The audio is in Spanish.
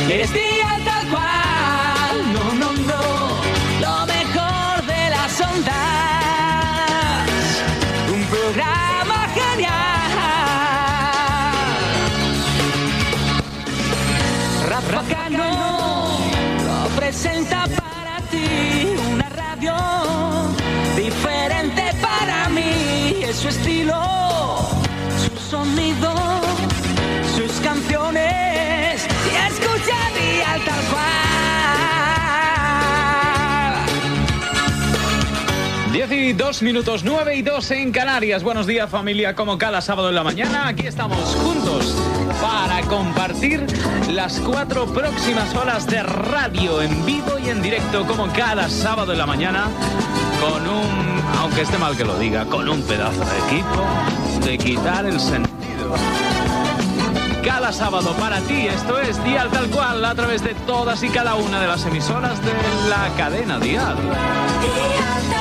Eres Dial tal cual, no, no, no, lo mejor de las ondas, un programa genial. Rafa Cano lo presenta para ti, una radio diferente para mí, es su estilo, su sonido, sus canciones, y escucha Dial tal cual. 10:02 minutos, 9:02 en Canarias. Buenos días, familia, como cada sábado en la mañana. Aquí estamos juntos para compartir las 4 próximas horas de radio en vivo y en directo, como cada sábado en la mañana, con un, aunque esté mal que lo diga, con un pedazo de equipo de quitar el sentido. Cada sábado para ti, esto es Dial tal cual, a través de todas y cada una de las emisoras de la cadena Dial. Dial tal